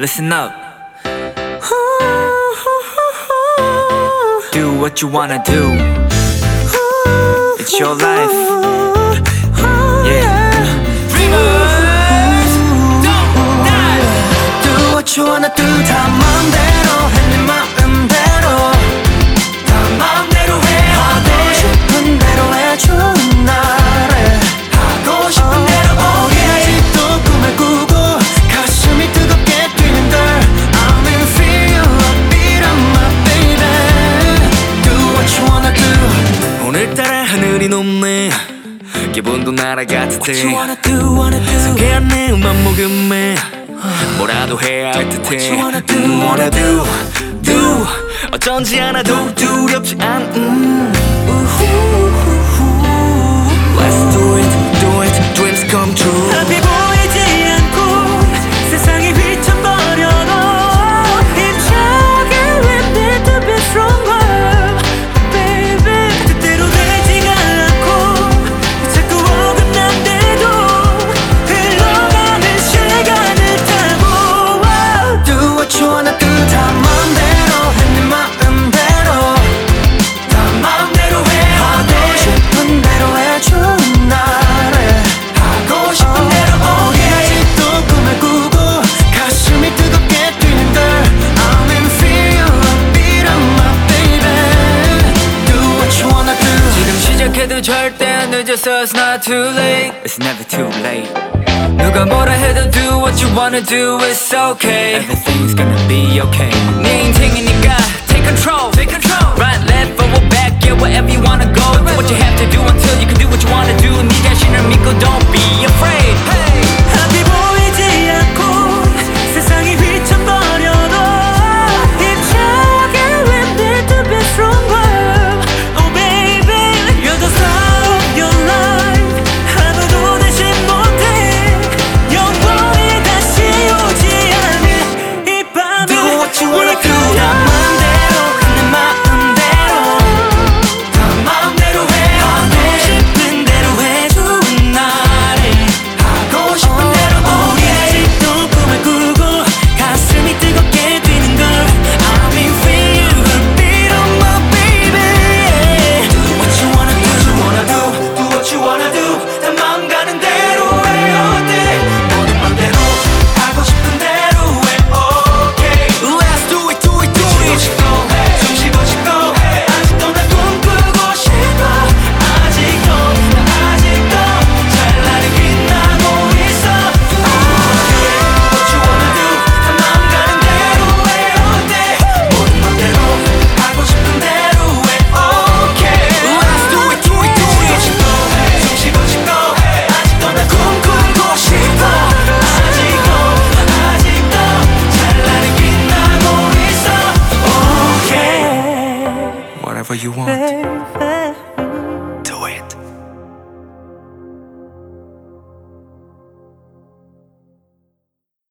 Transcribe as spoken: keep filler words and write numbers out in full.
Listen up. Do what you wanna do. It's your life. Yeah. Dreamers don't die. Do what you wanna do. 다 맘대로 해. 내 마음대로 다 맘대로 해. 하고 싶은 대로 해. 좋은 날에 하고 싶은 대로 oh yeah. 아직도 꿈을 꾸고 가슴이 뜨겁게 뛰는 girl. I'm in feel upbeat on my baby. Do what you wanna do. 오늘따라 하늘이 높네. 기분도 날아갔을 때 What you wanna do, wanna do. 상쾌한 내 음악 모금에 뭐라도 해야 할 듯해. What you wanna do, 음, wanna do, do. 어쩐지 하나도 두렵지 않음. Let's do it, do it. Dreams come true. 앞이 보이지 않고 세상이 휘청거려도 힘차게 we need to be stronger, baby. 뜻대로 되지가 않고 자꾸 어긋난데도 흘러가는 시간을 타고 wow. Do what you wanna do. 다 맘대로 해. 내 마음대로 다 맘대로 해. 하고 싶은 대로 해. 좋은 날에 하고 싶은 대로 oh yeah. 아직도 꿈을 꾸고 가슴이 뜨겁게 뛰는 girl. I'm in feel upbeat on my baby. Do what you wanna do. 지금 시작해도 절대 안 늦었어. It's not too late. It's never too late. 누가 뭐라 해도 do what you wanna do. It's okay. Everything's gonna be okay. 네 인생이니까 take control. Take control. Right, left, forward, back. Yeah, wherever you wanna go. Do what you have to do until you can do what you wanna do. 네 자신을 믿고 don't be afraid. Hey. 앞이 보이지 않고 세상이 휘청거려도 힘차게 we need to be stronger, oh baby. You're the star of your life. 하나도 대신 못해. 영원히 다시 오지 않을 이 밤을 Do what you wanna do. 다 맘대로 내 마음대로 다 맘대로 해. 하고 싶은 대로 해. 좋은 날에 하고 싶은 대로 oh yeah. 아직도 꿈을 꾸고 가슴이 뜨겁게 뛰는 girl. I'm in feel upbeat on my baby. Do what you wanna do. Do what you wanna do. Do what you wanna do. 다 맘 가는 대로 해. 어때 모든 맘대로 하고 싶은 대로 해. Okay. Let's do it, do it, do 쉬고 it. 싶고 숨 쉬고 싶고 아직도 나 꿈꾸고 싶어. 아직도 나 아직도 찬란히 빛나고 있어. Okay. What you wanna do. 다 맘 가는 대로 해. 어때 모든 맘대로 하고 싶은 대로 해. Okay. Let's do it, do it, do 쉬고 it. 싶고 숨 쉬고 싶고 아직도 나 꿈꾸고 싶어. 아직도 나 아직도 찬란히 빛나고 있어. Okay. Whatever you want. Baby.